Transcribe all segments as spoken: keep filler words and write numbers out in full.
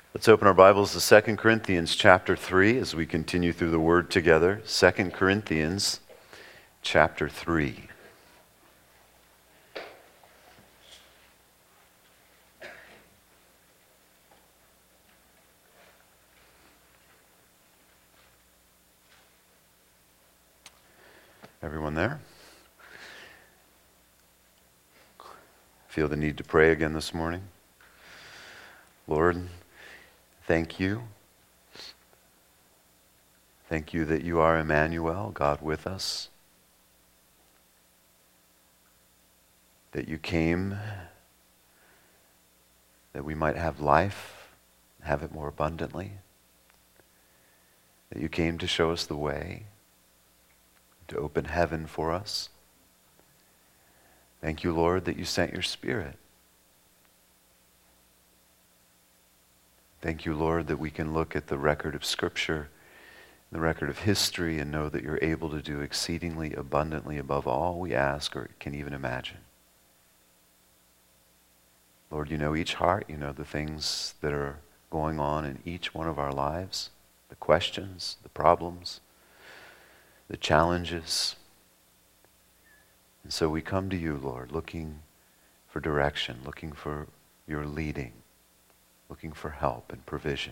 Let's open our Bibles to Second Corinthians chapter three as we continue through the Word together. Second Corinthians chapter three. Everyone there? Feel the need to pray again this morning? Lord, thank you. Thank you that you are Emmanuel, God with us. That you came that we might have life, have it more abundantly. That you came to show us the way, to open heaven for us. Thank you, Lord, that you sent your Spirit. Thank you, Lord, that we can look at the record of Scripture, the record of history, and know that you're able to do exceedingly abundantly above all we ask or can even imagine. Lord, you know each heart. You know the things that are going on in each one of our lives, the questions, the problems, the challenges. And so we come to you, Lord, looking for direction, looking for your leading, looking for help and provision.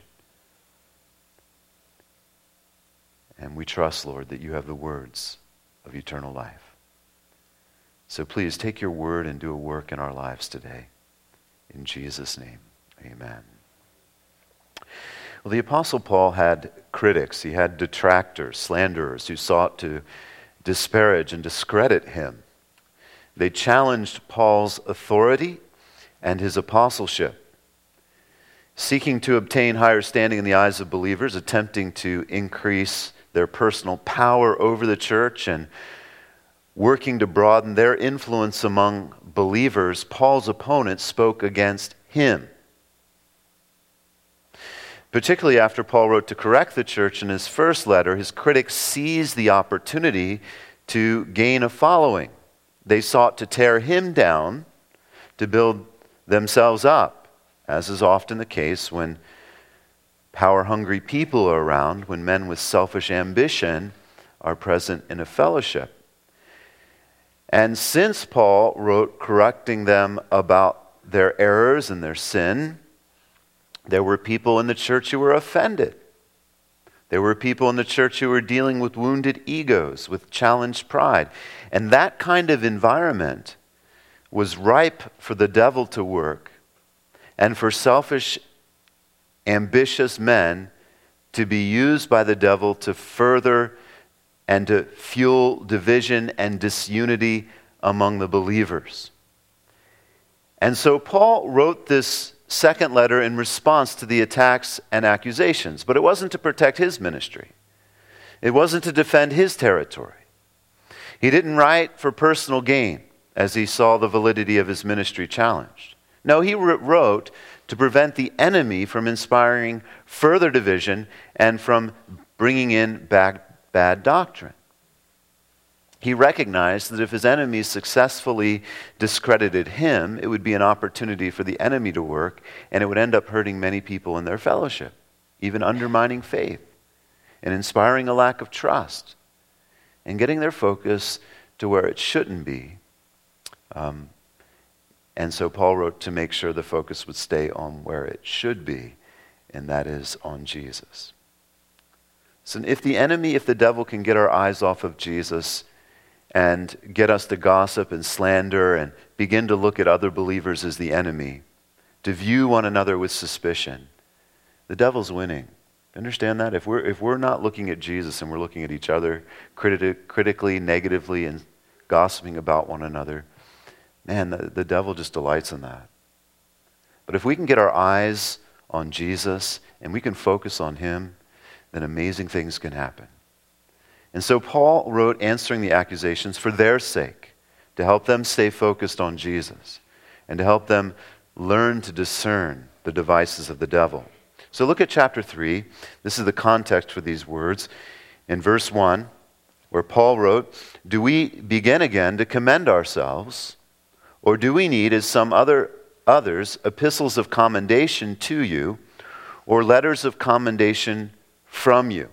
And we trust, Lord, that you have the words of eternal life. So please take your word and do a work in our lives today. In Jesus' name, amen. Well, the Apostle Paul had critics. He had detractors, slanderers who sought to disparage and discredit him. They challenged Paul's authority and his apostleship, seeking to obtain higher standing in the eyes of believers, attempting to increase their personal power over the church and working to broaden their influence among believers. Paul's opponents spoke against him. Particularly after Paul wrote to correct the church in his first letter, his critics seized the opportunity to gain a following. They sought to tear him down to build themselves up, as is often the case when power-hungry people are around, when men with selfish ambition are present in a fellowship. And since Paul wrote correcting them about their errors and their sin, there were people in the church who were offended. There were people in the church who were dealing with wounded egos, with challenged pride. And that kind of environment was ripe for the devil to work and for selfish, ambitious men to be used by the devil to further and to fuel division and disunity among the believers. And so Paul wrote this second letter in response to the attacks and accusations, but it wasn't to protect his ministry. It wasn't to defend his territory. He didn't write for personal gain as he saw the validity of his ministry challenged. No, he wrote to prevent the enemy from inspiring further division and from bringing in bad, bad doctrine. He recognized that if his enemies successfully discredited him, it would be an opportunity for the enemy to work, and it would end up hurting many people in their fellowship, even undermining faith and inspiring a lack of trust and getting their focus to where it shouldn't be. Um, and so Paul wrote to make sure the focus would stay on where it should be, and that is on Jesus. So if the enemy, if the devil can get our eyes off of Jesus and get us to gossip and slander and begin to look at other believers as the enemy, to view one another with suspicion, the devil's winning. Understand that? If we're, if we're not looking at Jesus and we're looking at each other criti- critically, negatively, and gossiping about one another, man, the, the devil just delights in that. But if we can get our eyes on Jesus and we can focus on him, then amazing things can happen. And so Paul wrote answering the accusations for their sake, to help them stay focused on Jesus and to help them learn to discern the devices of the devil. So look at chapter three. This is the context for these words. In verse one, where Paul wrote, "Do we begin again to commend ourselves, or do we need, as some other others, epistles of commendation to you, or letters of commendation from you.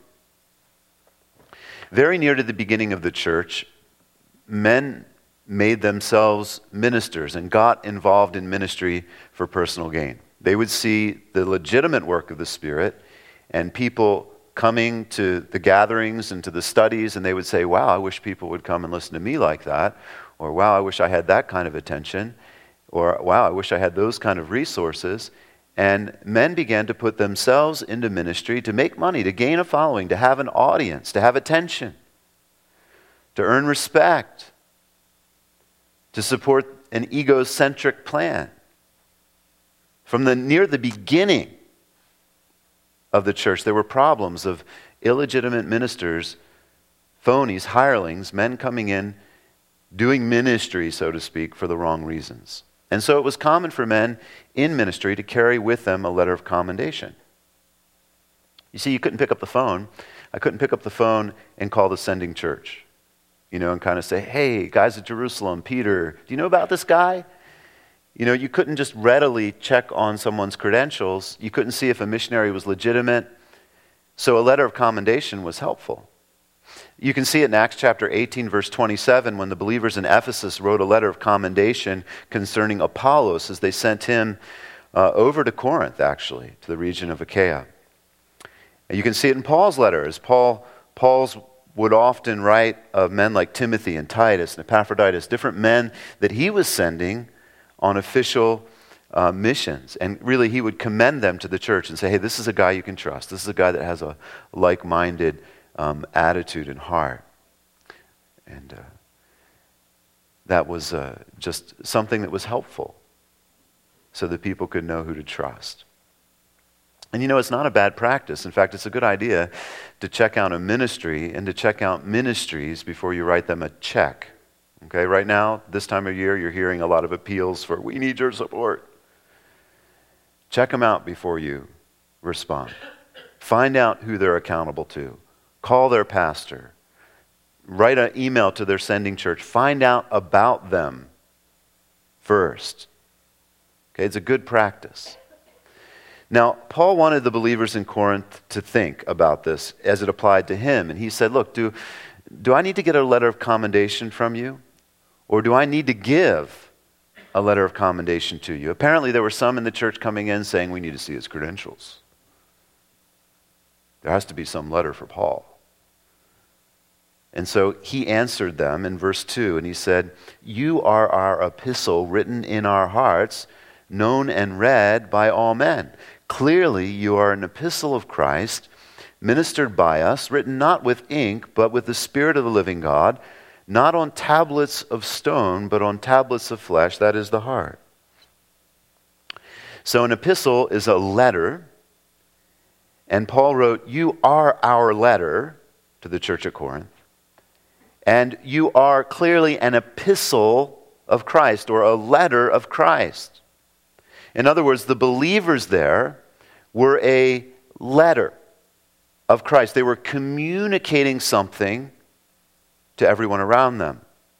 Very near to the beginning of the church, men made themselves ministers and got involved in ministry for personal gain. They would see the legitimate work of the Spirit and people coming to the gatherings and to the studies, and they would say, wow, I wish people would come and listen to me like that, or wow, I wish I had that kind of attention, or wow, I wish I had those kind of resources. And men began to put themselves into ministry to make money, to gain a following, to have an audience, to have attention, to earn respect, to support an egocentric plan. From the near the beginning of the church, there were problems of illegitimate ministers, phonies, hirelings, men coming in, doing ministry, so to speak, for the wrong reasons. And so it was common for men in ministry to carry with them a letter of commendation. You see, you couldn't pick up the phone. I couldn't pick up the phone and call the sending church, you know, and kind of say, hey, guys at Jerusalem, Peter, do you know about this guy? You know, you couldn't just readily check on someone's credentials. You couldn't see if a missionary was legitimate. So a letter of commendation was helpful. You can see it in Acts chapter eighteen, verse twenty-seven, when the believers in Ephesus wrote a letter of commendation concerning Apollos as they sent him uh, over to Corinth, actually, to the region of Achaia. And you can see it in Paul's letter, as Paul Paul's would often write of men like Timothy and Titus and Epaphroditus, different men that he was sending on official uh, missions. And really, he would commend them to the church and say, hey, this is a guy you can trust. This is a guy that has a like-minded um, attitude and heart. And uh, that was uh, just something that was helpful so that people could know who to trust. And you know, it's not a bad practice. In fact, it's a good idea to check out a ministry and to check out ministries before you write them a check. Okay, right now, this time of year, you're hearing a lot of appeals for, we need your support. Check them out before you respond. Find out who they're accountable to. Call their pastor. Write an email to their sending church. Find out about them first. Okay, it's a good practice. Now, Paul wanted the believers in Corinth to think about this as it applied to him. And he said, look, do, do I need to get a letter of commendation from you? Or do I need to give a letter of commendation to you? Apparently, there were some in the church coming in saying, we need to see his credentials. There has to be some letter for Paul. And so he answered them in verse two, and he said, you are our epistle written in our hearts, known and read by all men. Clearly, you are an epistle of Christ, ministered by us, written not with ink, but with the Spirit of the living God, not on tablets of stone, but on tablets of flesh, that is the heart. So an epistle is a letter, and Paul wrote, you are our letter to the church at Corinth, and you are clearly an epistle of Christ, or a letter of Christ. In other words, the believers there were a letter of Christ. They were communicating something to everyone around them.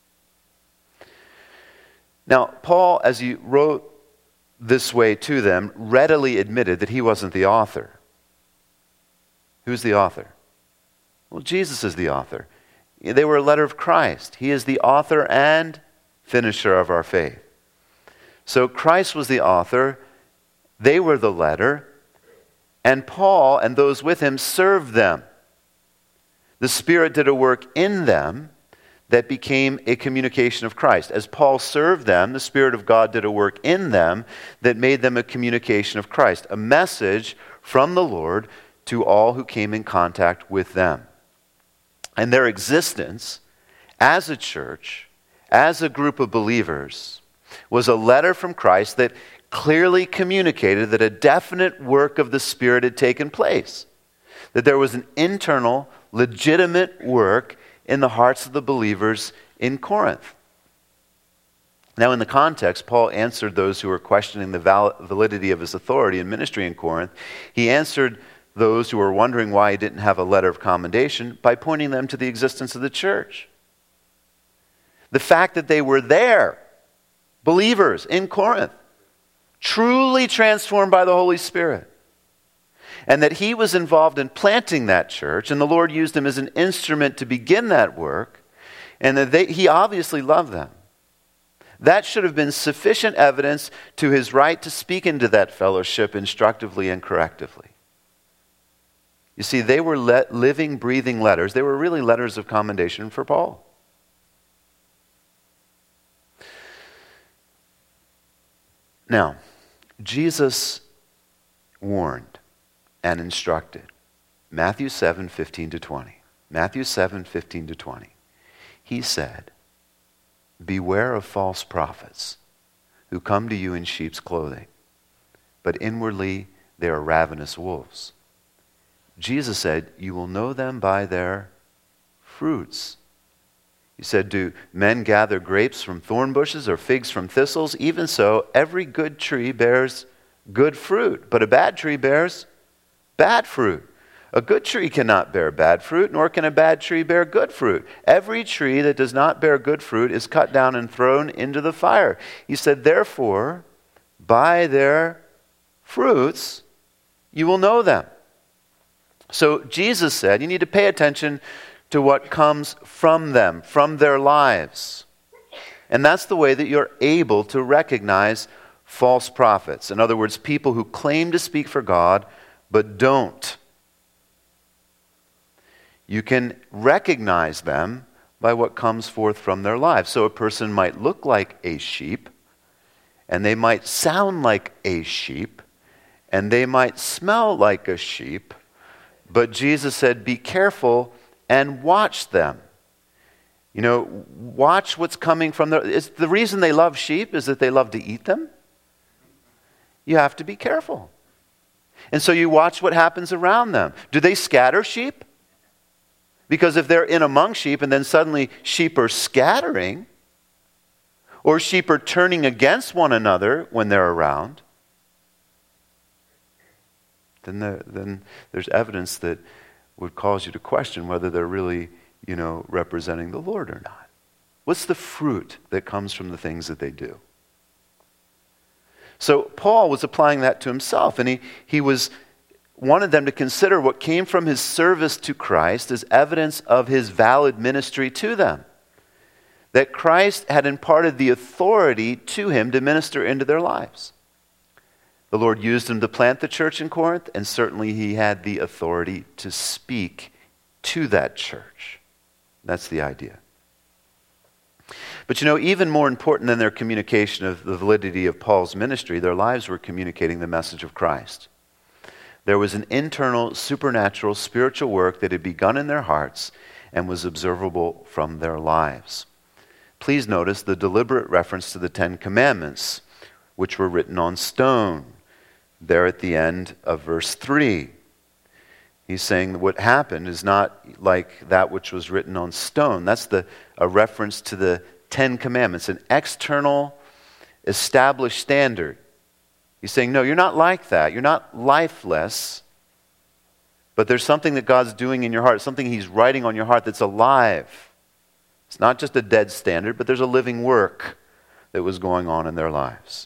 Now, Paul, as he wrote this way to them, readily admitted that he wasn't the author. Who's the author? Well, Jesus is the author. They were a letter of Christ. He is the author and finisher of our faith. So Christ was the author, they were the letter, and Paul and those with him served them. The Spirit did a work in them that became a communication of Christ. As Paul served them, the Spirit of God did a work in them that made them a communication of Christ, a message from the Lord to all who came in contact with them. And their existence as a church, as a group of believers, was a letter from Christ that clearly communicated that a definite work of the Spirit had taken place. That there was an internal, legitimate work in the hearts of the believers in Corinth. Now, in the context, Paul answered those who were questioning the val- validity of his authority and ministry in Corinth. He answered those who were wondering why he didn't have a letter of commendation by pointing them to the existence of the church. The fact that they were there, believers in Corinth, truly transformed by the Holy Spirit. and that he was involved in planting that church, and the Lord used him as an instrument to begin that work, and that they, he obviously loved them. That should have been sufficient evidence to his right to speak into that fellowship instructively and correctively. You see, they were le- living, breathing letters. They were really letters of commendation for Paul. Now, Jesus warned and instructed. Matthew seven, fifteen to twenty. Matthew seven, fifteen to twenty. He said, "Beware of false prophets who come to you in sheep's clothing, but inwardly they are ravenous wolves." Jesus said, "You will know them by their fruits." He said, "Do men gather grapes from thorn bushes or figs from thistles? Even so, every good tree bears good fruit, but a bad tree bears bad fruit. A good tree cannot bear bad fruit, nor can a bad tree bear good fruit. Every tree that does not bear good fruit is cut down and thrown into the fire." He said, "Therefore, by their fruits, you will know them." So Jesus said, you need to pay attention to what comes from them, from their lives. And that's the way that you're able to recognize false prophets. In other words, people who claim to speak for God, but don't. You can recognize them by what comes forth from their lives. So a person might look like a sheep, and they might sound like a sheep, and they might smell like a sheep, but Jesus said, be careful and watch them. You know, watch what's coming from their... It's the reason they love sheep is that they love to eat them. You have to be careful. And so you watch what happens around them. Do they scatter sheep? Because if they're in among sheep and then suddenly sheep are scattering, or sheep are turning against one another when they're around, then, the, then there's evidence that would cause you to question whether they're really, you know, representing the Lord or not. What's the fruit that comes from the things that they do? So Paul was applying that to himself, and he, he was wanted them to consider what came from his service to Christ as evidence of his valid ministry to them. That Christ had imparted the authority to him to minister into their lives. The Lord used him to plant the church in Corinth, and certainly he had the authority to speak to that church. That's the idea. But you know, even more important than their communication of the validity of Paul's ministry, their lives were communicating the message of Christ. There was an internal, supernatural, spiritual work that had begun in their hearts and was observable from their lives. Please notice the deliberate reference to the Ten Commandments, which were written on stone, there at the end of verse three. He's saying that what happened is not like that which was written on stone. That's the a reference to the Ten Commandments, an external, established standard. He's saying, no, you're not like that. You're not lifeless. But there's something that God's doing in your heart, something he's writing on your heart that's alive. It's not just a dead standard, but there's a living work that was going on in their lives.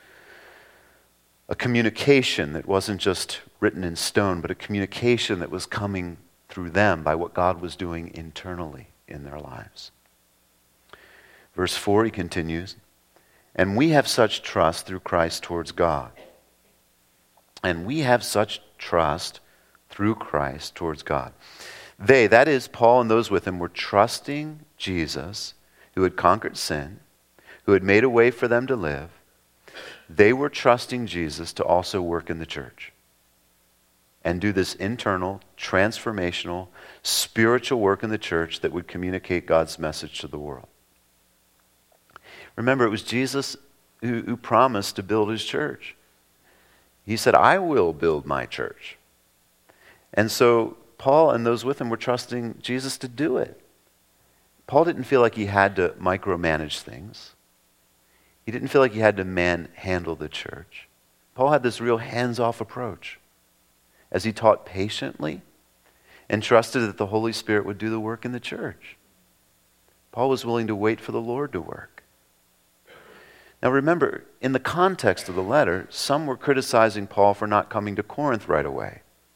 A communication that wasn't just written in stone, but a communication that was coming through them by what God was doing internally in their lives. Verse four, he continues, and we have such trust through Christ towards God. And we have such trust through Christ towards God. They, that is Paul and those with him, were trusting Jesus, who had conquered sin, who had made a way for them to live. They were trusting Jesus to also work in the church and do this internal, transformational, spiritual work in the church that would communicate God's message to the world. Remember, it was Jesus who, who promised to build his church. He said, I will build my church. And so Paul and those with him were trusting Jesus to do it. Paul didn't feel like he had to micromanage things. He didn't feel like he had to manhandle the church. Paul had this real hands-off approach as he taught patiently and trusted that the Holy Spirit would do the work in the church. Paul was willing to wait for the Lord to work. Now remember, in the context of the letter, some were criticizing Paul for not coming to Corinth right away.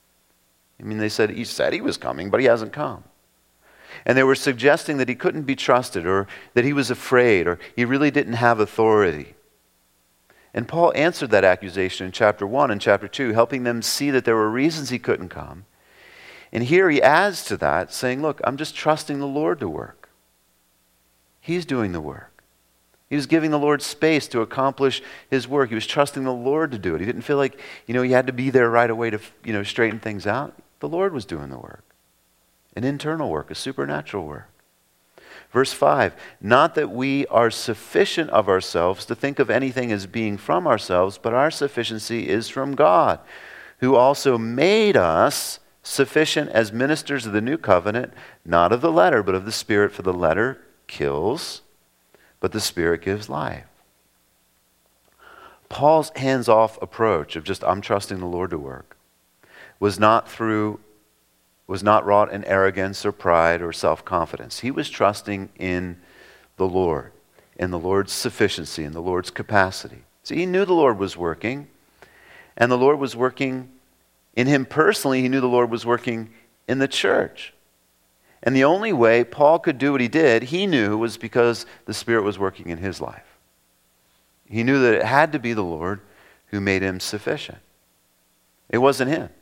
I mean, they said he said he was coming, but he hasn't come. And they were suggesting that he couldn't be trusted, or that he was afraid, or he really didn't have authority. And Paul answered that accusation in chapter one and chapter two, helping them see that there were reasons he couldn't come. And here he adds to that, saying, look, I'm just trusting the Lord to work. He's doing the work. He was giving the Lord space to accomplish his work. He was trusting the Lord to do it. He didn't feel like, you know, he had to be there right away to, you know, straighten things out. The Lord was doing the work. An internal work, a supernatural work. Verse five, not that we are sufficient of ourselves to think of anything as being from ourselves, but our sufficiency is from God, who also made us sufficient as ministers of the new covenant, not of the letter, but of the Spirit, for the letter kills, but the Spirit gives life. Paul's hands-off approach of just, I'm trusting the Lord to work, was not through, was not wrought in arrogance or pride or self-confidence. He was trusting in the Lord, in the Lord's sufficiency, in the Lord's capacity. See, he knew the Lord was working, and the Lord was working in him personally. He knew the Lord was working in the church. And the only way Paul could do what he did, he knew, was because the Spirit was working in his life. He knew that it had to be the Lord who made him sufficient. It wasn't him.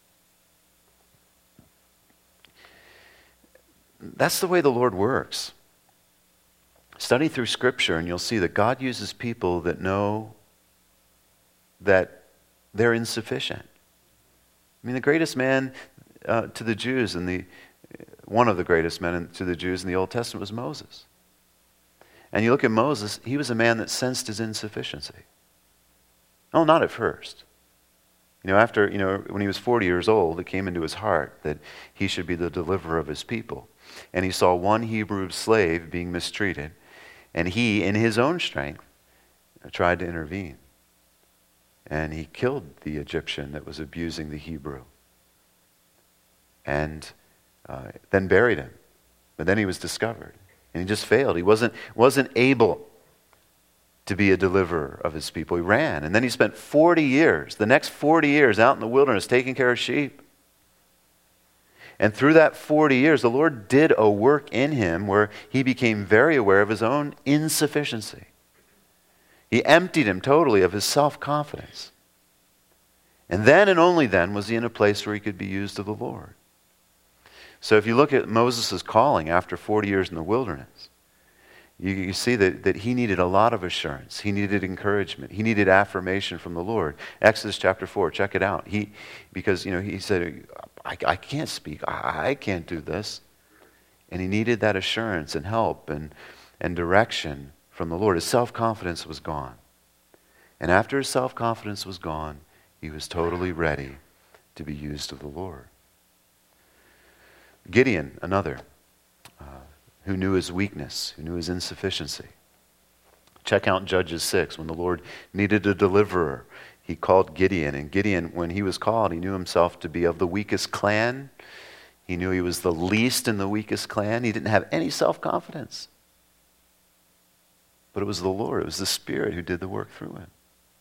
That's the way the Lord works. Study through Scripture and you'll see that God uses people that know that they're insufficient. I mean, the greatest man uh, to the Jews and the One of the greatest men to the Jews in the Old Testament was Moses. And you look at Moses, he was a man that sensed his insufficiency. Oh, not at first. You know, after, you know, when he was forty years old, it came into his heart that he should be the deliverer of his people. And he saw one Hebrew slave being mistreated, and he, in his own strength, tried to intervene. And he killed the Egyptian that was abusing the Hebrew. And Uh, then buried him. But then he was discovered. And he just failed. He wasn't, wasn't able to be a deliverer of his people. He ran. And then he spent forty years, the next forty years out in the wilderness taking care of sheep. And through that forty years, the Lord did a work in him where he became very aware of his own insufficiency. He emptied him totally of his self-confidence. And then and only then was he in a place where he could be used of the Lord. So if you look at Moses' calling after forty years in the wilderness, you, you see that, that he needed a lot of assurance. He needed encouragement. He needed affirmation from the Lord. Exodus chapter four, check it out. He, because, you know, he said, I, I can't speak. I, I can't do this. And he needed that assurance and help and, and direction from the Lord. His self-confidence was gone. And after his self-confidence was gone, he was totally ready to be used of the Lord. Gideon, another, uh, who knew his weakness, who knew his insufficiency. Check out Judges six. When the Lord needed a deliverer, he called Gideon. And Gideon, when he was called, he knew himself to be of the weakest clan. He knew he was the least in the weakest clan. He didn't have any self-confidence. But it was the Lord, it was the Spirit who did the work through him.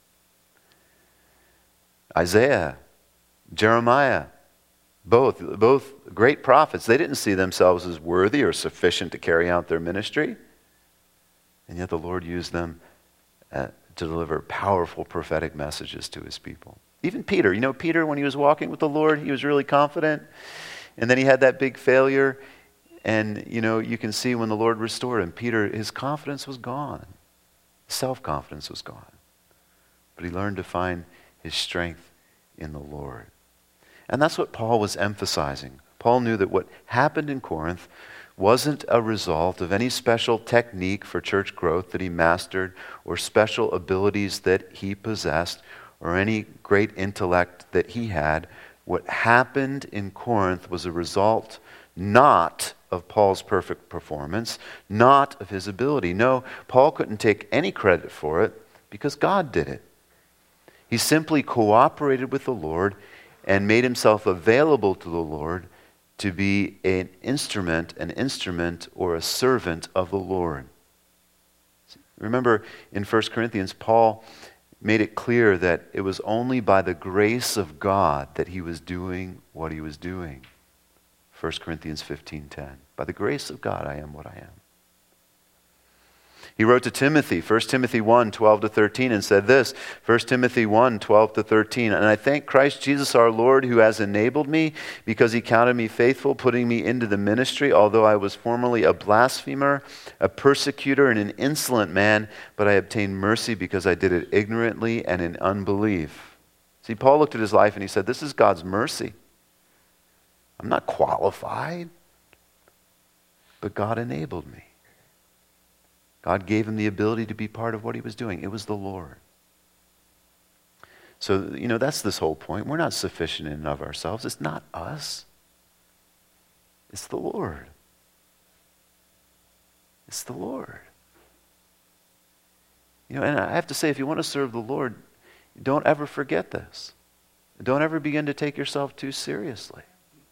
Isaiah, Jeremiah, Both, both great prophets, they didn't see themselves as worthy or sufficient to carry out their ministry. And yet the Lord used them uh, to deliver powerful prophetic messages to his people. Even Peter, you know, Peter, when he was walking with the Lord, he was really confident. And then he had that big failure. And, you know, you can see when the Lord restored him, Peter, his confidence was gone. Self-confidence was gone. But he learned to find his strength in the Lord. And that's what Paul was emphasizing. Paul knew that what happened in Corinth wasn't a result of any special technique for church growth that he mastered or special abilities that he possessed or any great intellect that he had. What happened in Corinth was a result not of Paul's perfect performance, not of his ability. No, Paul couldn't take any credit for it because God did it. He simply cooperated with the Lord and made himself available to the Lord to be an instrument, an instrument or a servant of the Lord. Remember in First Corinthians, Paul made it clear that it was only by the grace of God that he was doing what he was doing. First Corinthians fifteen ten. By the grace of God, I am what I am. He wrote to Timothy, First Timothy one, twelve to thirteen, and said this, First Timothy one, twelve to thirteen, and I thank Christ Jesus our Lord who has enabled me because he counted me faithful, putting me into the ministry, although I was formerly a blasphemer, a persecutor, and an insolent man, but I obtained mercy because I did it ignorantly and in unbelief. See, Paul looked at his life and he said, this is God's mercy. I'm not qualified, but God enabled me. God gave him the ability to be part of what he was doing. It was the Lord. So, you know, that's this whole point. We're not sufficient in and of ourselves. It's not us. It's the Lord. It's the Lord. You know, and I have to say, if you want to serve the Lord, don't ever forget this. Don't ever begin to take yourself too seriously.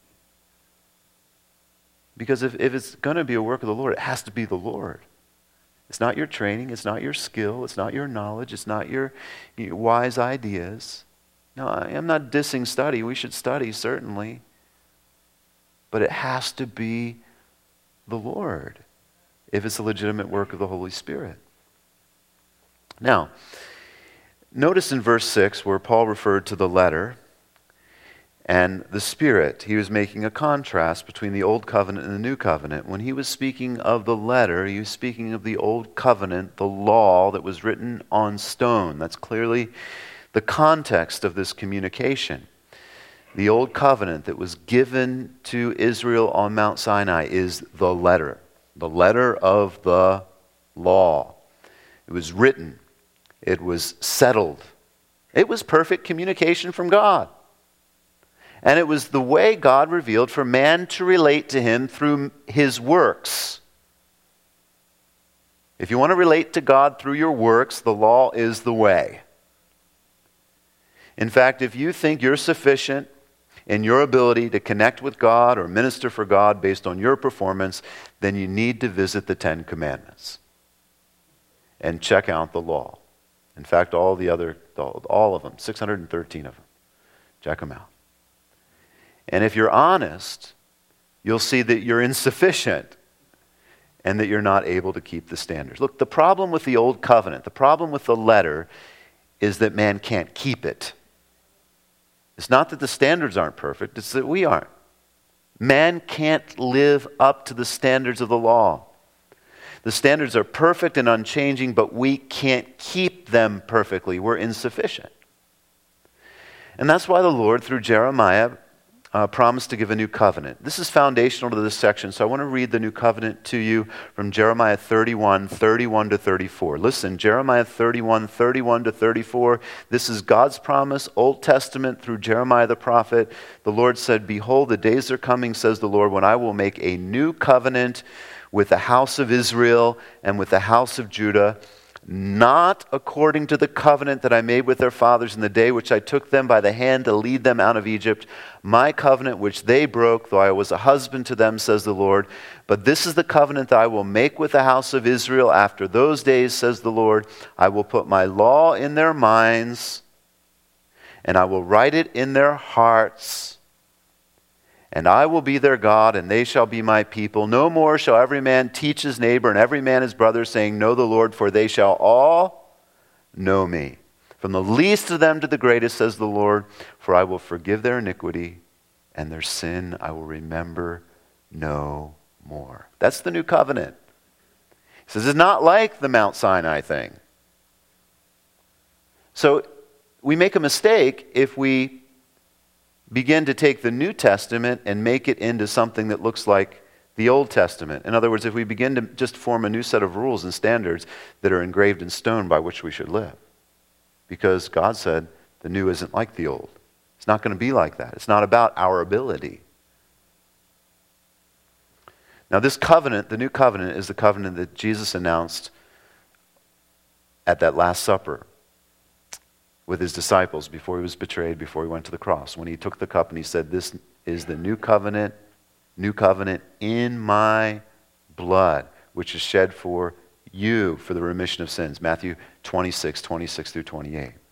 Because if, if it's going to be a work of the Lord, it has to be the Lord. It's not your training, it's not your skill, it's not your knowledge, it's not your, your wise ideas. No, I am not dissing study. We should study, certainly. But it has to be the Lord if it's a legitimate work of the Holy Spirit. Now, notice in verse six where Paul referred to the letter and the Spirit. He was making a contrast between the Old Covenant and the New Covenant. When he was speaking of the letter, he was speaking of the Old Covenant, the law that was written on stone. That's clearly the context of this communication. The Old Covenant that was given to Israel on Mount Sinai is the letter, the letter of the law. It was written. It was settled. It was perfect communication from God. And it was the way God revealed for man to relate to him through his works. If you want to relate to God through your works, the law is the way. In fact, if you think you're sufficient in your ability to connect with God or minister for God based on your performance, then you need to visit the Ten Commandments and check out the law. In fact, all the other, all of them, six hundred thirteen of them. Check them out. And if you're honest, you'll see that you're insufficient and that you're not able to keep the standards. Look, the problem with the Old Covenant, the problem with the letter, is that man can't keep it. It's not that the standards aren't perfect, it's that we aren't. Man can't live up to the standards of the law. The standards are perfect and unchanging, but we can't keep them perfectly. We're insufficient. And that's why the Lord, through Jeremiah, Uh, promised to give a new covenant. This is foundational to this section, so I want to read the new covenant to you from Jeremiah thirty-one, thirty-one to thirty-four. Listen, Jeremiah thirty-one, thirty-one to thirty-four. This is God's promise, Old Testament through Jeremiah the prophet. The Lord said, "Behold, the days are coming, says the Lord, when I will make a new covenant with the house of Israel and with the house of Judah, not according to the covenant that I made with their fathers in the day which I took them by the hand to lead them out of Egypt, my covenant which they broke, though I was a husband to them, says the Lord. But this is the covenant that I will make with the house of Israel after those days, says the Lord. I will put my law in their minds, and I will write it in their hearts. And I will be their God, and they shall be my people. No more shall every man teach his neighbor and every man his brother, saying, Know the Lord, for they shall all know me. From the least of them to the greatest, says the Lord, for I will forgive their iniquity, and their sin I will remember no more." That's the new covenant. He says it's not like the Mount Sinai thing. So we make a mistake if we begin to take the New Testament and make it into something that looks like the Old Testament. In other words, if we begin to just form a new set of rules and standards that are engraved in stone by which we should live. Because God said the new isn't like the old. It's not going to be like that. It's not about our ability. Now this covenant, the new covenant, is the covenant that Jesus announced at that Last Supper with his disciples before he was betrayed, before he went to the cross. When he took the cup and he said, "This is the new covenant, new covenant in my blood, which is shed for you for the remission of sins." Matthew twenty-six, twenty-six through twenty-eight.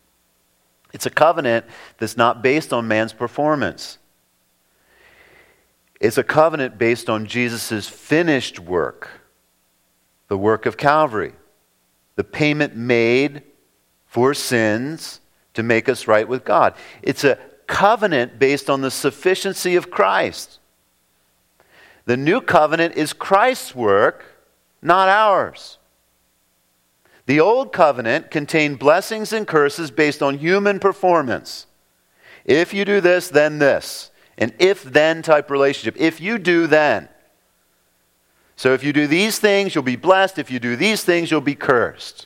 It's a covenant that's not based on man's performance. It's a covenant based on Jesus' finished work, the work of Calvary, the payment made for sins to make us right with God. It's a covenant based on the sufficiency of Christ. The new covenant is Christ's work, not ours. The old covenant contained blessings and curses based on human performance. If you do this, then this. An if-then type relationship. If you do, then. So if you do these things, you'll be blessed. If you do these things, you'll be cursed.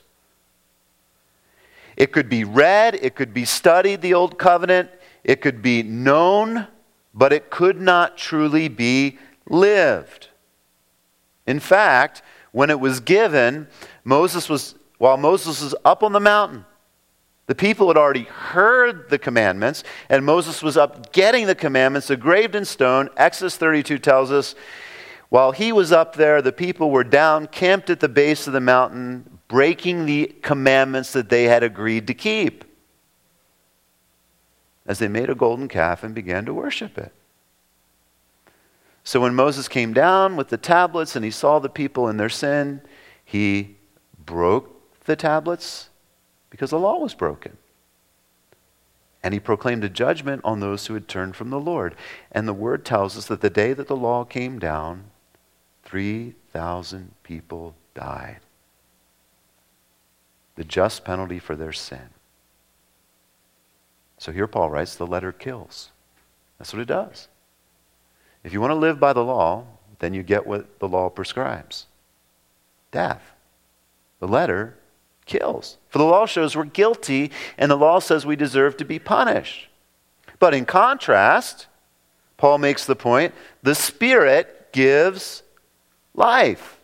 It could be read, it could be studied, the old covenant. It could be known, but it could not truly be lived. In fact, when it was given, Moses was, while Moses was up on the mountain, the people had already heard the commandments, and Moses was up getting the commandments engraved in stone. Exodus thirty-two tells us, while he was up there, the people were down, camped at the base of the mountain, breaking the commandments that they had agreed to keep, as they made a golden calf and began to worship it. So when Moses came down with the tablets and he saw the people in their sin, he broke the tablets because the law was broken. And he proclaimed a judgment on those who had turned from the Lord. And the word tells us that the day that the law came down, three thousand people died. The just penalty for their sin. So here Paul writes, the letter kills. That's what it does. If you want to live by the law, then you get what the law prescribes. Death. The letter kills. For the law shows we're guilty, and the law says we deserve to be punished. But in contrast, Paul makes the point, the Spirit gives life.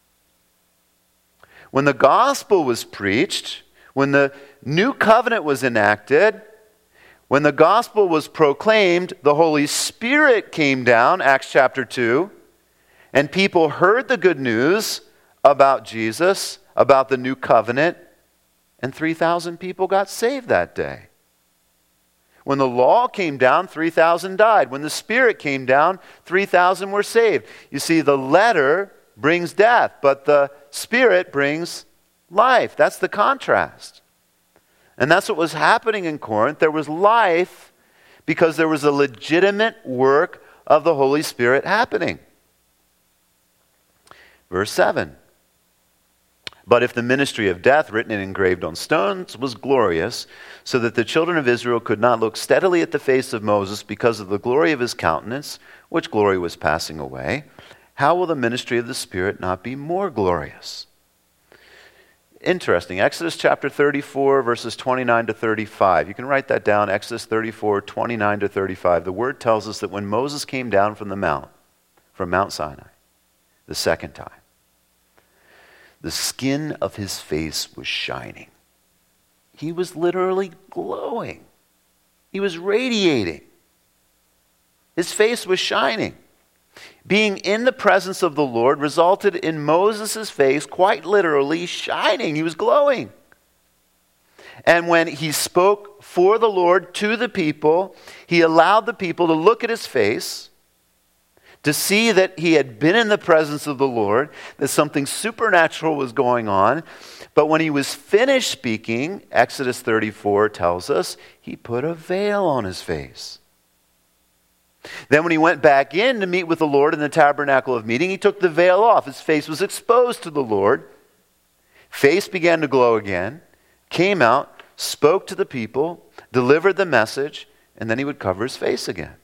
When the gospel was preached, when the new covenant was enacted, when the gospel was proclaimed, the Holy Spirit came down, Acts chapter two, and people heard the good news about Jesus, about the new covenant, and three thousand people got saved that day. When the law came down, three thousand died. When the Spirit came down, three thousand were saved. You see, the letter brings death, but the Spirit brings life. That's the contrast. And that's what was happening in Corinth. There was life because there was a legitimate work of the Holy Spirit happening. Verse seven. But if the ministry of death, written and engraved on stones, was glorious, so that the children of Israel could not look steadily at the face of Moses because of the glory of his countenance, which glory was passing away, how will the ministry of the Spirit not be more glorious? Interesting. Exodus chapter thirty-four, verses twenty-nine to thirty-five. You can write that down, Exodus thirty-four, twenty-nine to thirty-five. The word tells us that when Moses came down from the mount, from Mount Sinai, the second time, the skin of his face was shining. He was literally glowing. He was radiating. His face was shining. Being in the presence of the Lord resulted in Moses' face quite literally shining. He was glowing. And when he spoke for the Lord to the people, he allowed the people to look at his face, to see that he had been in the presence of the Lord, that something supernatural was going on. But when he was finished speaking, Exodus thirty-four tells us, he put a veil on his face. Then when he went back in to meet with the Lord in the tabernacle of meeting, he took the veil off. His face was exposed to the Lord. Face began to glow again, came out, spoke to the people, delivered the message, and then he would cover his face again.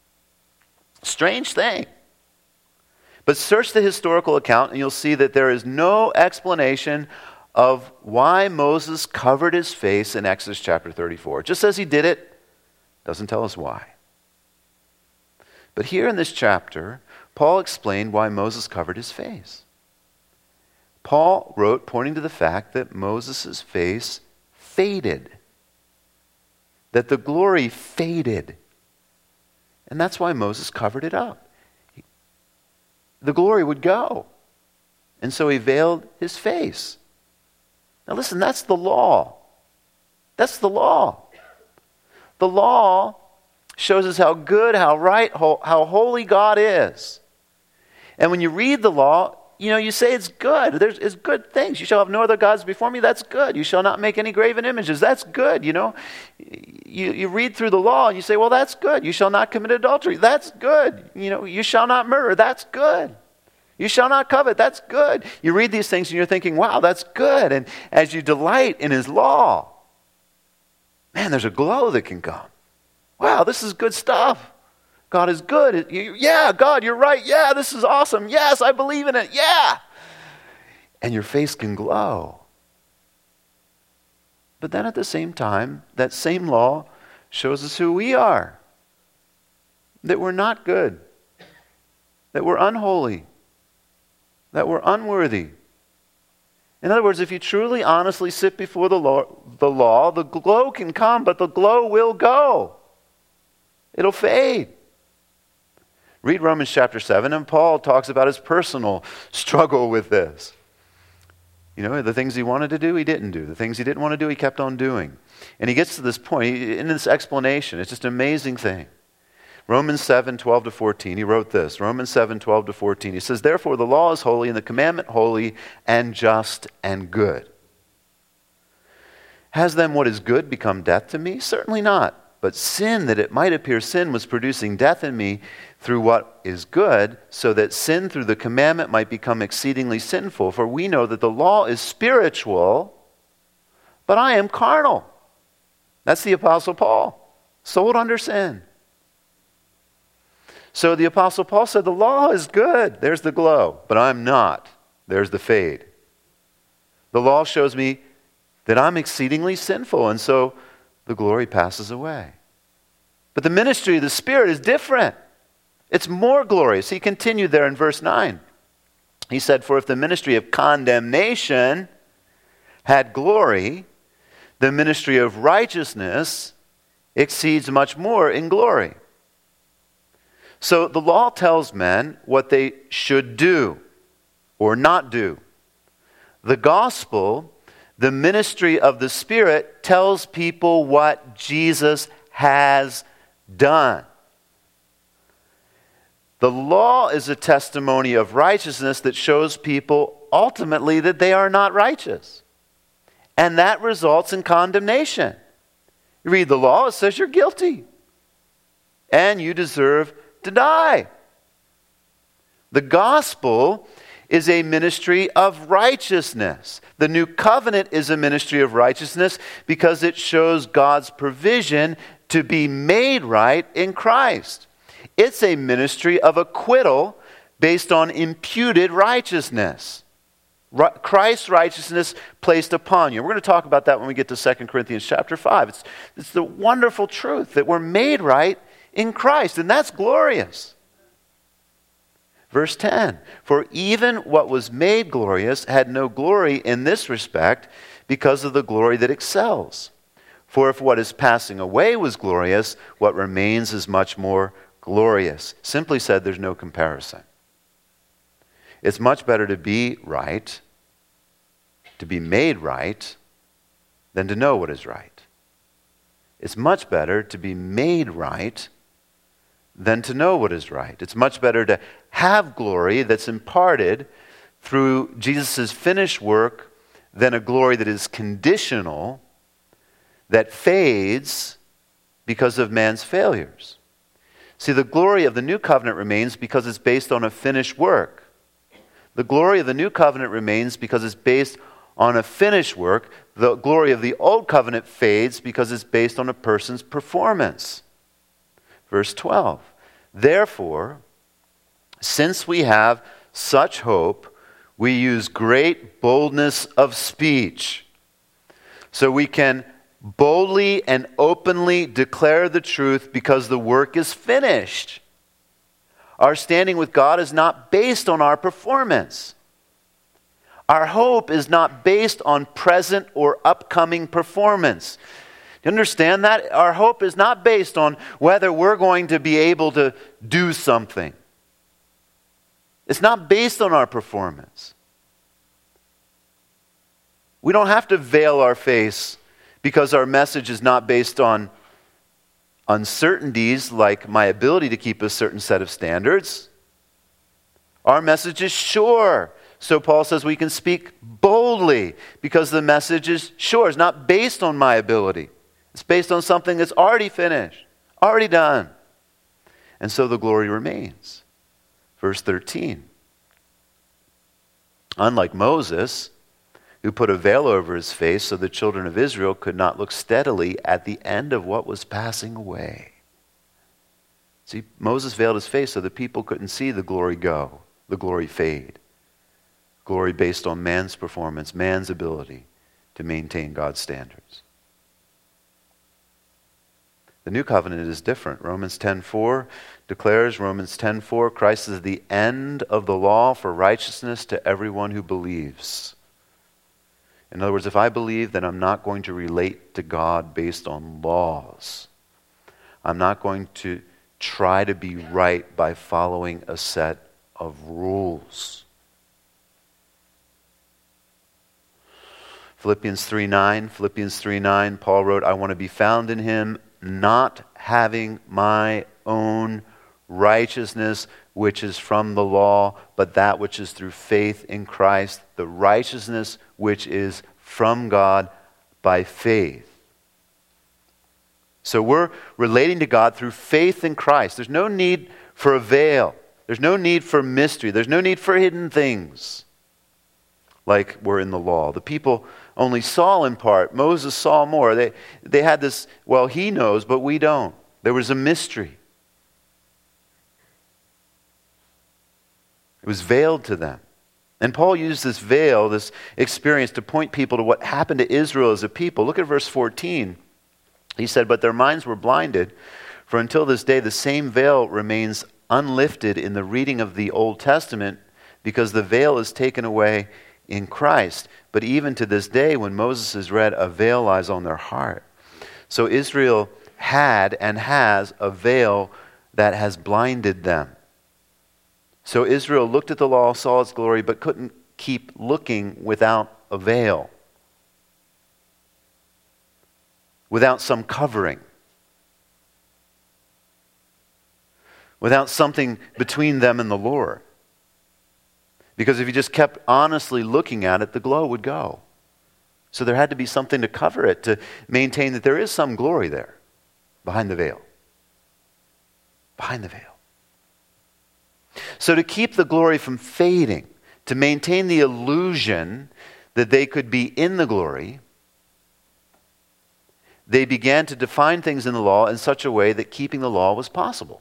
Strange thing. But search the historical account and you'll see that there is no explanation of why Moses covered his face in Exodus chapter thirty-four. It just says he did it, doesn't tell us why. But here in this chapter, Paul explained why Moses covered his face. Paul wrote pointing to the fact that Moses' face faded, that the glory faded. And that's why Moses covered it up. The glory would go. And so he veiled his face. Now listen, that's the law. That's the law. The law shows us how good, how right, how holy God is. And when you read the law, you know, you say it's good. There's it's good things. You shall have no other gods before me. That's good. You shall not make any graven images. That's good, you know. You, you read through the law and you say, well, that's good. You shall not commit adultery. That's good. You know, you shall not murder. That's good. You shall not covet. That's good. You read these things and you're thinking, wow, that's good. And as you delight in his law, man, there's a glow that can come. Wow, this is good stuff. God is good. Yeah, God, you're right. Yeah, this is awesome. Yes, I believe in it. Yeah. And your face can glow. But then at the same time, that same law shows us who we are. That we're not good. That we're unholy. That we're unworthy. In other words, if you truly, honestly sit before the law, the law, the glow can come, but the glow will go. It'll fade. Read Romans chapter seven, and Paul talks about his personal struggle with this. You know, the things he wanted to do, he didn't do. The things he didn't want to do, he kept on doing. And he gets to this point, in this explanation, it's just an amazing thing. Romans seven, twelve to fourteen, he wrote this. Romans seven, twelve to fourteen. He says, therefore the law is holy, and the commandment holy, and just, and good. Has then what is good become death to me? Certainly not. But sin, that it might appear sin, was producing death in me through what is good, so that sin through the commandment might become exceedingly sinful. For we know that the law is spiritual, but I am carnal. That's the Apostle Paul, sold under sin. So the Apostle Paul said, the law is good. There's the glow, but I'm not. There's the fade. The law shows me that I'm exceedingly sinful, and so the glory passes away. But the ministry of the Spirit is different. It's more glorious. He continued there in verse nine. He said, for if the ministry of condemnation had glory, the ministry of righteousness exceeds much more in glory. So the law tells men what they should do or not do. The gospel, the ministry of the Spirit, tells people what Jesus has done. The law is a testimony of righteousness that shows people ultimately that they are not righteous. And that results in condemnation. You read the law, it says you're guilty. And you deserve to die. The gospel is a ministry of righteousness. The new covenant is a ministry of righteousness because it shows God's provision to be made right in Christ. It's a ministry of acquittal based on imputed righteousness. Christ's righteousness placed upon you. We're going to talk about that when we get to Second Corinthians chapter five. It's, it's the wonderful truth that we're made right in Christ, and that's glorious. Verse ten, for even what was made glorious had no glory in this respect because of the glory that excels. For if what is passing away was glorious, what remains is much more glorious. Simply said, there's no comparison. It's much better to be right, to be made right, than to know what is right. It's much better to be made right than to know what is right. It's much better to have glory that's imparted through Jesus' finished work than a glory that is conditional, that fades because of man's failures. See, the glory of the new covenant remains because it's based on a finished work. The glory of the new covenant remains because it's based on a finished work. The glory of the old covenant fades because it's based on a person's performance. Verse twelve, therefore, since we have such hope, we use great boldness of speech, so we can boldly and openly declare the truth because the work is finished. Our standing with God is not based on our performance. Our hope is not based on present or upcoming performance. You understand that? Our hope is not based on whether we're going to be able to do something. It's not based on our performance. We don't have to veil our face because our message is not based on uncertainties like my ability to keep a certain set of standards. Our message is sure. So Paul says we can speak boldly because the message is sure. It's not based on my ability. It's based on something that's already finished, already done. And so the glory remains. Verse thirteen. Unlike Moses, who put a veil over his face so the children of Israel could not look steadily at the end of what was passing away. See, Moses veiled his face so the people couldn't see the glory go, the glory fade. Glory based on man's performance, man's ability to maintain God's standards. The new covenant is different. Romans ten four declares, Romans ten four, Christ is the end of the law for righteousness to everyone who believes. In other words, if I believe, then I'm not going to relate to God based on laws. I'm not going to try to be right by following a set of rules. Philippians three nine, Philippians three nine, Paul wrote, I want to be found in him, not having my own righteousness, which is from the law, but that which is through faith in Christ, the righteousness which is from God by faith. So we're relating to God through faith in Christ. There's no need for a veil. There's no need for mystery. There's no need for hidden things like were in the law. The people only saw in part. Moses saw more. They, they had this, well, he knows, but we don't. There was a mystery. It was veiled to them. And Paul used this veil, this experience, to point people to what happened to Israel as a people. Look at verse fourteen. He said, but their minds were blinded, for until this day the same veil remains unlifted in the reading of the Old Testament, because the veil is taken away in Christ. But even to this day, when Moses is read, a veil lies on their heart. So Israel had and has a veil that has blinded them. So Israel looked at the law, saw its glory, but couldn't keep looking without a veil, without some covering, without something between them and the Lord. Because if you just kept honestly looking at it, the glow would go. So there had to be something to cover it, to maintain that there is some glory there, behind the veil. Behind the veil. So to keep the glory from fading, to maintain the illusion that they could be in the glory, they began to define things in the law in such a way that keeping the law was possible.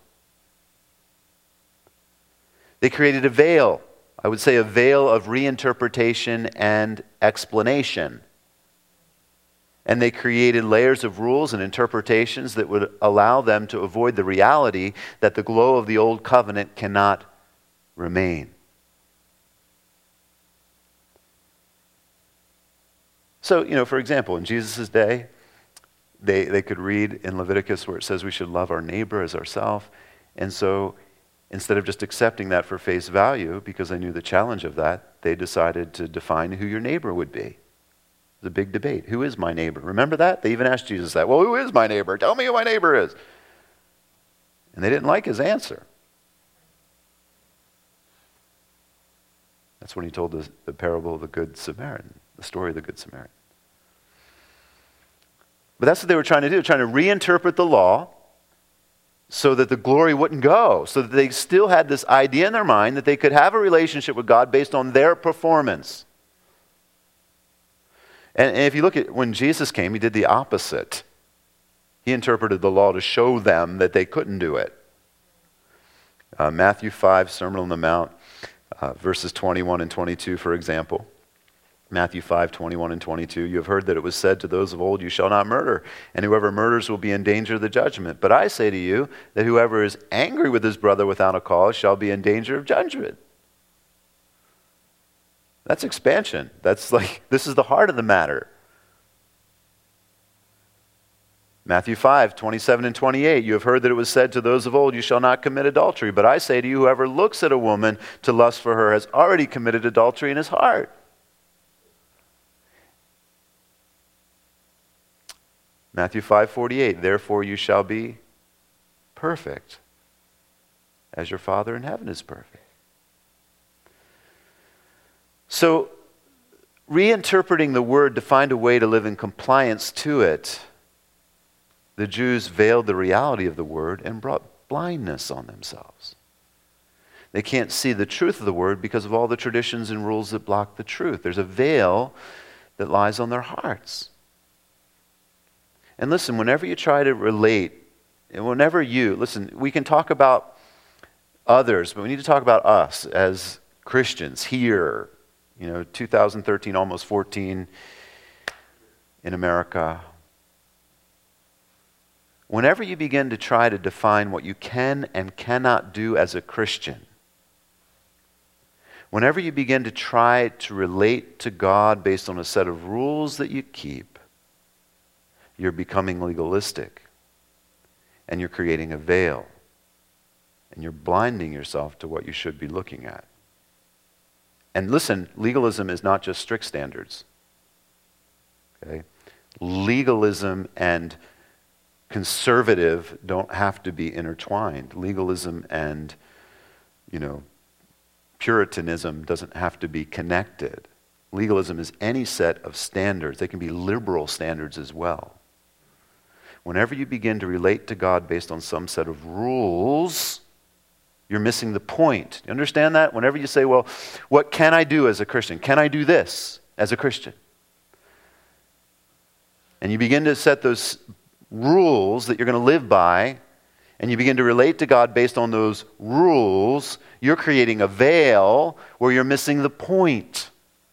They created a veil. I would say a veil of reinterpretation and explanation. And they created layers of rules and interpretations that would allow them to avoid the reality that the glow of the old covenant cannot remain. So, you know, for example, in Jesus' day, they, they could read in Leviticus where it says we should love our neighbor as ourselves. And so instead of just accepting that for face value, because they knew the challenge of that, they decided to define who your neighbor would be. The big debate. Who is my neighbor? Remember that? They even asked Jesus that. Well, who is my neighbor? Tell me who my neighbor is. And they didn't like his answer. That's when he told the, the parable of the Good Samaritan, the story of the Good Samaritan. But that's what they were trying to do, trying to reinterpret the law so that the glory wouldn't go, so that they still had this idea in their mind that they could have a relationship with God based on their performance. And if you look at when Jesus came, he did the opposite. He interpreted the law to show them that they couldn't do it. Uh, Matthew five, Sermon on the Mount, uh, verses twenty-one and twenty-two, for example. Matthew five, twenty-one and twenty-two, you have heard that it was said to those of old, you shall not murder, and whoever murders will be in danger of the judgment. But I say to you that whoever is angry with his brother without a cause shall be in danger of judgment. That's expansion. That's like, this is the heart of the matter. Matthew five, twenty-seven and twenty-eight, you have heard that it was said to those of old, you shall not commit adultery. But I say to you, whoever looks at a woman to lust for her has already committed adultery in his heart. Matthew five, forty-eight, therefore you shall be perfect as your Father in heaven is perfect. So, reinterpreting the word to find a way to live in compliance to it, the Jews veiled the reality of the word and brought blindness on themselves. They can't see the truth of the word because of all the traditions and rules that block the truth. There's a veil that lies on their hearts. And listen, whenever you try to relate, and whenever you, listen, we can talk about others, but we need to talk about us as Christians here, you know, two thousand thirteen, almost fourteen in America. Whenever you begin to try to define what you can and cannot do as a Christian, whenever you begin to try to relate to God based on a set of rules that you keep, you're becoming legalistic, and you're creating a veil, and you're blinding yourself to what you should be looking at. And listen, legalism is not just strict standards. Okay? Legalism and conservative don't have to be intertwined. Legalism and, you know, Puritanism doesn't have to be connected. Legalism is any set of standards. They can be liberal standards as well. Whenever you begin to relate to God based on some set of rules, you're missing the point. You understand that? Whenever you say, well, what can I do as a Christian? Can I do this as a Christian? And you begin to set those rules that you're going to live by, and you begin to relate to God based on those rules, you're creating a veil where you're missing the point.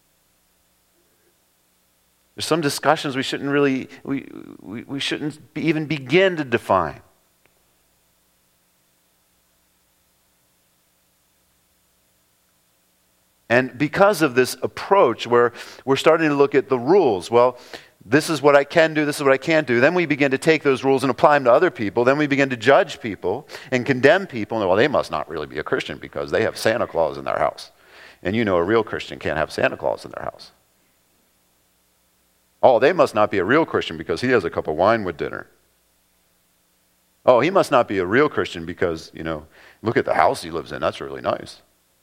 There's some discussions we shouldn't really, we, we, we shouldn't even begin to define. And because of this approach where we're starting to look at the rules, well, this is what I can do, this is what I can't do. Then we begin to take those rules and apply them to other people. Then we begin to judge people and condemn people. And well, they must not really be a Christian because they have Santa Claus in their house. And you know a real Christian can't have Santa Claus in their house. Oh, they must not be a real Christian because he has a cup of wine with dinner. Oh, he must not be a real Christian because, you know, look at the house he lives in. That's really nice.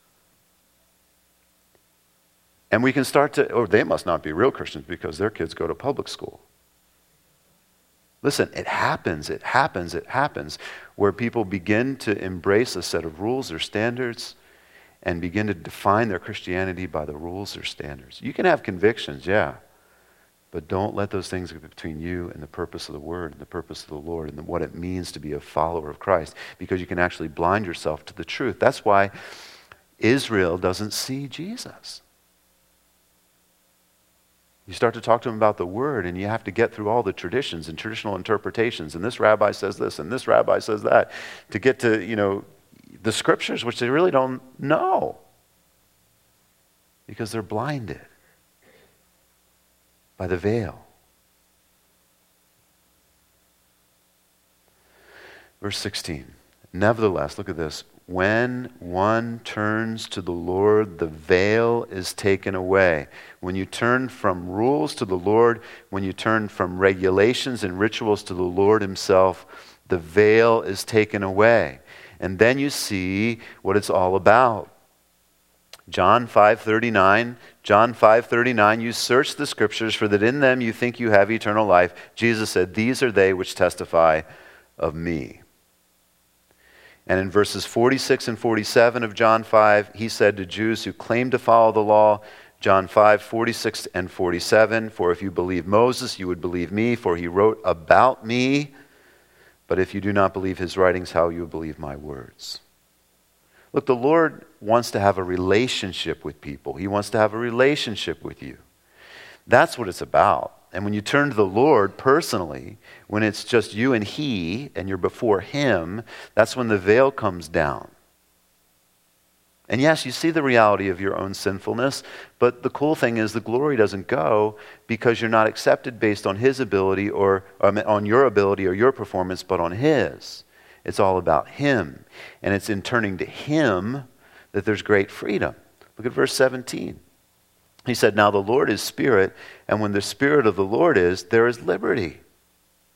And we can start to, or they must not be real Christians because their kids go to public school. Listen, it happens, it happens, it happens, where people begin to embrace a set of rules or standards and begin to define their Christianity by the rules or standards. You can have convictions, yeah, but don't let those things get between you and the purpose of the Word and the purpose of the Lord and what it means to be a follower of Christ, because you can actually blind yourself to the truth. That's why Israel doesn't see Jesus. You start to talk to them about the Word, and you have to get through all the traditions and traditional interpretations, and this rabbi says this, and this rabbi says that, to get to, you know, the Scriptures, which they really don't know, because they're blinded by the veil. Verse sixteen, nevertheless, look at this, when one turns to the Lord, the veil is taken away. When you turn from rules to the Lord, when you turn from regulations and rituals to the Lord Himself, the veil is taken away. And then you see what it's all about. John five thirty-nine, John five thirty-nine, you search the Scriptures, for that in them you think you have eternal life. Jesus said, these are they which testify of me. And in verses forty-six and forty-seven of John five, he said to Jews who claim to follow the law, John five, forty-six and forty-seven, for if you believe Moses, you would believe me, for he wrote about me. But if you do not believe his writings, how will you believe my words? Look, the Lord wants to have a relationship with people. He wants to have a relationship with you. That's what it's about. And when you turn to the Lord personally, when it's just you and He, and you're before Him, that's when the veil comes down. And yes, you see the reality of your own sinfulness, but the cool thing is the glory doesn't go because you're not accepted based on His ability or um, on your ability or your performance, but on His. It's all about Him. And it's in turning to Him that there's great freedom. Look at verse seventeen. He said, now the Lord is Spirit, and when the Spirit of the Lord is, there is liberty.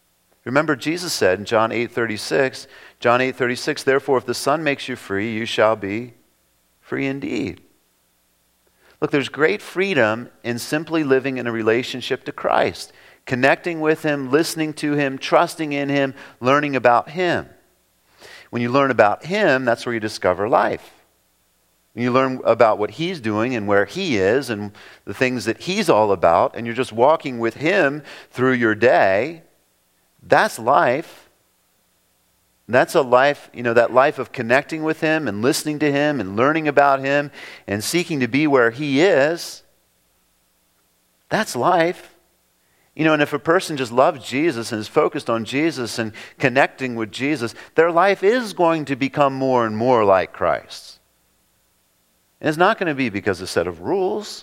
Remember, Jesus said in John eight thirty-six, John eight thirty-six, therefore, if the Son makes you free, you shall be free indeed. Look, there's great freedom in simply living in a relationship to Christ, connecting with Him, listening to Him, trusting in Him, learning about Him. When you learn about Him, that's where you discover life. When you learn about what He's doing and where He is and the things that He's all about, and you're just walking with Him through your day, that's life. That's a life, you know, that life of connecting with Him and listening to Him and learning about Him and seeking to be where He is. That's life. You know, and if a person just loves Jesus and is focused on Jesus and connecting with Jesus, their life is going to become more and more like Christ's. And it's not going to be because of a set of rules.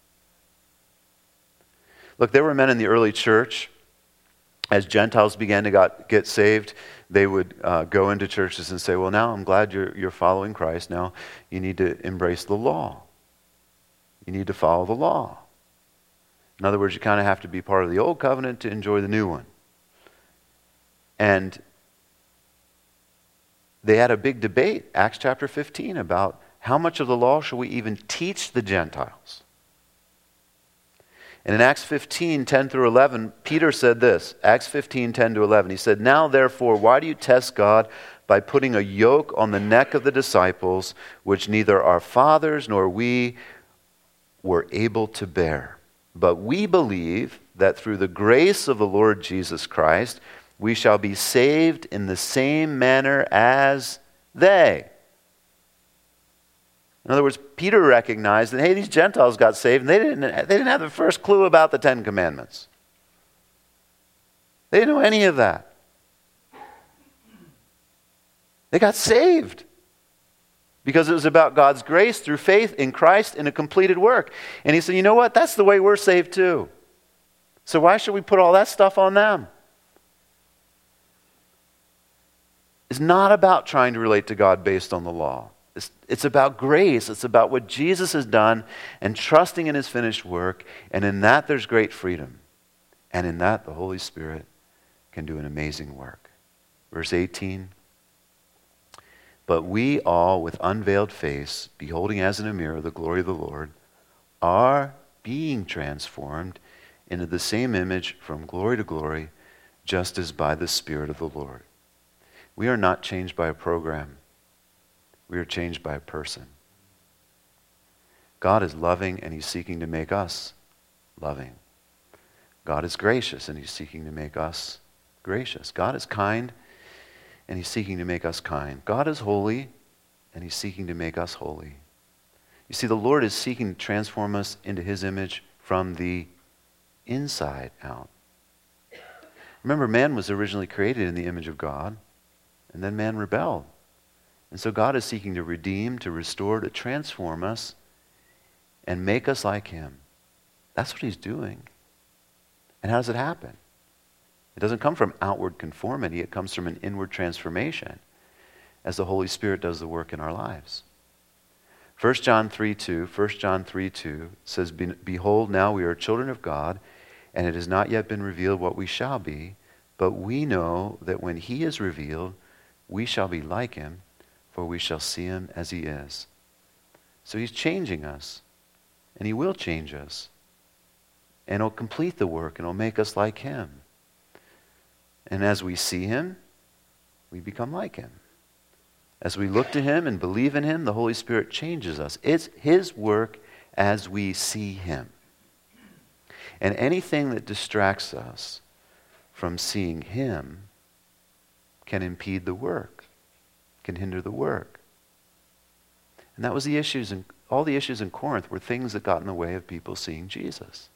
Look, there were men in the early church, as Gentiles began to got, get saved, they would uh, go into churches and say, well, now I'm glad you're, you're following Christ. Now you need to embrace the law. You need to follow the law. In other words, you kind of have to be part of the old covenant to enjoy the new one. And they had a big debate, Acts chapter fifteen, about how much of the law shall we even teach the Gentiles? And in Acts fifteen, ten through eleven, Peter said this, Acts fifteen, ten to eleven. He said, now therefore, why do you test God by putting a yoke on the neck of the disciples, which neither our fathers nor we were able to bear? But we believe that through the grace of the Lord Jesus Christ, we shall be saved in the same manner as they. In other words, Peter recognized that, hey, these Gentiles got saved, and they didn't, they didn't have the first clue about the Ten Commandments. They didn't know any of that. They got saved because it was about God's grace through faith in Christ in a completed work. And he said, you know what? That's the way we're saved too. So why should we put all that stuff on them? It's not about trying to relate to God based on the law. It's, it's about grace. It's about what Jesus has done and trusting in His finished work. And in that, there's great freedom. And in that, the Holy Spirit can do an amazing work. Verse eighteen. But we all, with unveiled face, beholding as in a mirror the glory of the Lord, are being transformed into the same image from glory to glory, just as by the Spirit of the Lord. We are not changed by a program. We are changed by a person. God is loving and He's seeking to make us loving. God is gracious and He's seeking to make us gracious. God is kind and He's seeking to make us kind. God is holy and He's seeking to make us holy. You see, the Lord is seeking to transform us into His image from the inside out. Remember, man was originally created in the image of God, and then man rebelled. And so God is seeking to redeem, to restore, to transform us and make us like Him. That's what He's doing. And how does it happen? It doesn't come from outward conformity. It comes from an inward transformation as the Holy Spirit does the work in our lives. First John three two, First John three two says, behold, now we are children of God, and it has not yet been revealed what we shall be, but we know that when He is revealed, we shall be like Him, for we shall see Him as He is. So He's changing us, and He will change us. And He'll complete the work, and He'll make us like Him. And as we see Him, we become like Him. As we look to Him and believe in Him, the Holy Spirit changes us. It's His work as we see Him. And anything that distracts us from seeing Him can impede the work, can hinder the work. And that was the issues, in, all the issues in Corinth were things that got in the way of people seeing Jesus.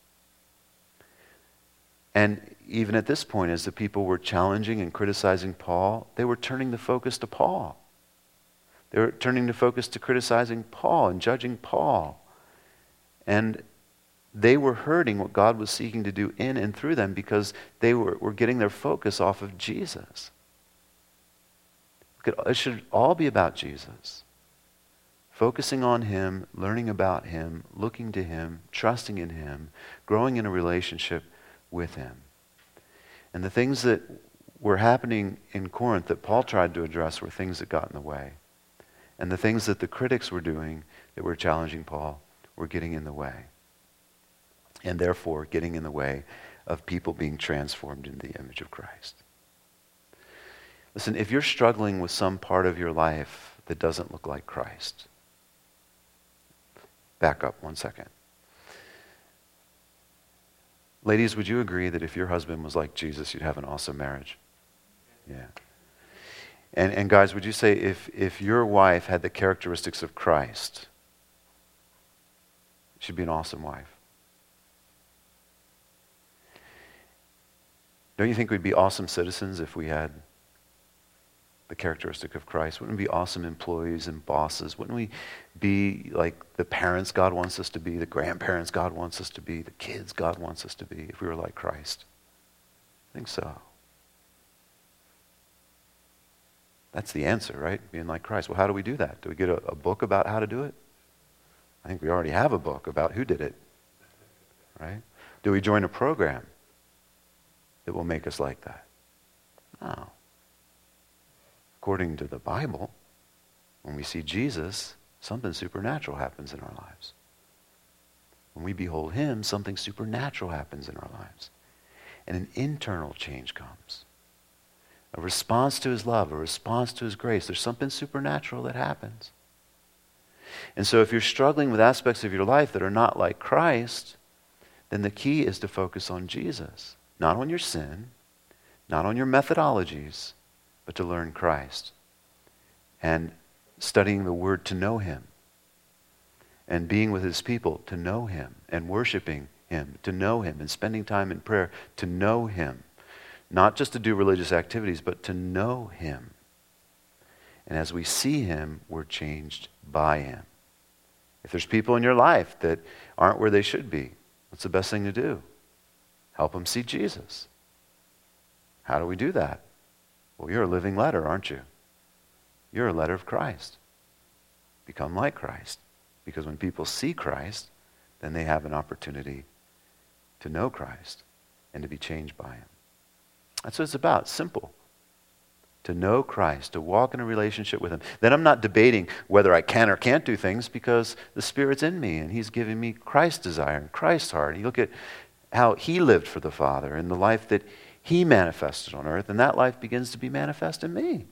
And even at this point, as the people were challenging and criticizing Paul, they were turning the focus to Paul. They were turning the focus to criticizing Paul and judging Paul. And they were hurting what God was seeking to do in and through them because they were, were getting their focus off of Jesus. It should all be about Jesus. Focusing on Him, learning about Him, looking to Him, trusting in Him, growing in a relationship with Him. And the things that were happening in Corinth that Paul tried to address were things that got in the way. And the things that the critics were doing that were challenging Paul were getting in the way. And therefore getting in the way of people being transformed into the image of Christ. Listen, if you're struggling with some part of your life that doesn't look like Christ, back up one second. Ladies, would you agree that if your husband was like Jesus, you'd have an awesome marriage? Yeah. And and guys, would you say if, if your wife had the characteristics of Christ, she'd be an awesome wife? Don't you think we'd be awesome citizens if we had the characteristic of Christ? Wouldn't we be awesome employees and bosses? Wouldn't we be like the parents God wants us to be, the grandparents God wants us to be, the kids God wants us to be if we were like Christ? I think so. That's the answer, right? Being like Christ. Well, how do we do that? Do we get a, a book about how to do it? I think we already have a book about who did it, right? Do we join a program that will make us like that? No. According to the Bible, when we see Jesus, something supernatural happens in our lives. When we behold him, something supernatural happens in our lives. And an internal change comes. A response to his love, a response to his grace. There's something supernatural that happens. And so if you're struggling with aspects of your life that are not like Christ, then the key is to focus on Jesus. Not on your sin, not on your methodologies, but to learn Christ. And studying the Word to know him. And being with his people to know him. And worshiping him to know him. And spending time in prayer to know him. Not just to do religious activities, but to know him. And as we see him, we're changed by him. If there's people in your life that aren't where they should be, what's the best thing to do? Help them see Jesus. How do we do that? Well, you're a living letter, aren't you? You're a letter of Christ. Become like Christ. Because when people see Christ, then they have an opportunity to know Christ and to be changed by him. That's what it's about. Simple. To know Christ, to walk in a relationship with him. Then I'm not debating whether I can or can't do things because the Spirit's in me and he's giving me Christ's desire and Christ's heart. You look at how he lived for the Father and the life that he manifested on earth, and that life begins to be manifest in me.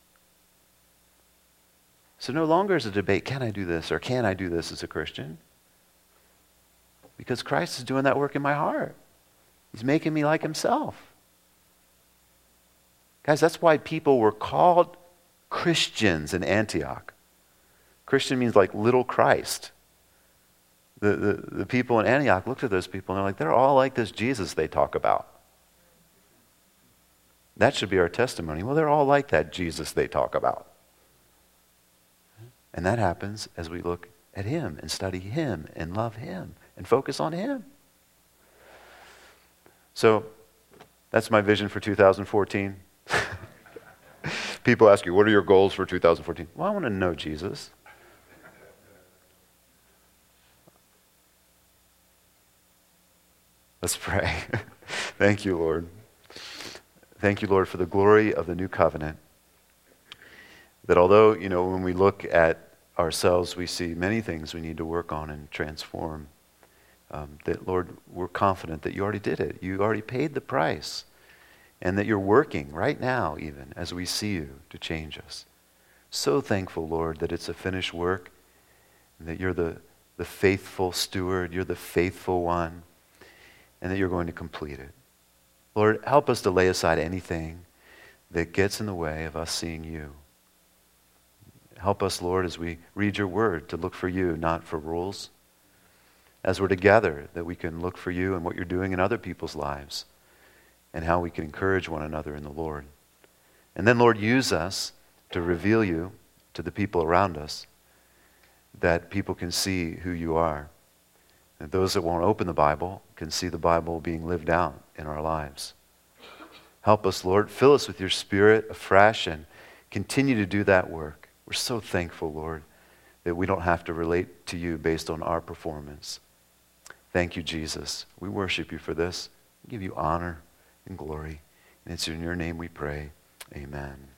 So no longer is a debate, can I do this or can I do this as a Christian? Because Christ is doing that work in my heart. He's making me like himself. Guys, that's why people were called Christians in Antioch. Christian means like little Christ. The, the, the people in Antioch looked at those people and they're like, they're all like this Jesus they talk about. That should be our testimony. Well, they're all like that Jesus they talk about. And that happens as we look at him and study him and love him and focus on him. So that's my vision for two thousand fourteen. People ask you, what are your goals for two thousand fourteen? Well, I want to know Jesus. Let's pray. Thank you, Lord. Thank you, Lord, for the glory of the new covenant. That although, you know, when we look at ourselves, we see many things we need to work on and transform. Um, that, Lord, we're confident that you already did it. You already paid the price. And that you're working right now, even, as we see you, to change us. So thankful, Lord, that it's a finished work. And that you're the, the faithful steward. You're the faithful one. And that you're going to complete it. Lord, help us to lay aside anything that gets in the way of us seeing you. Help us, Lord, as we read your word, to look for you, not for rules. As we're together, that we can look for you and what you're doing in other people's lives and how we can encourage one another in the Lord. And then, Lord, use us to reveal you to the people around us, that people can see who you are. And those that won't open the Bible can see the Bible being lived out in our lives. Help us, Lord. Fill us with your Spirit afresh and continue to do that work. We're so thankful, Lord, that we don't have to relate to you based on our performance. Thank you, Jesus. We worship you for this. We give you honor and glory. And it's in your name we pray. Amen.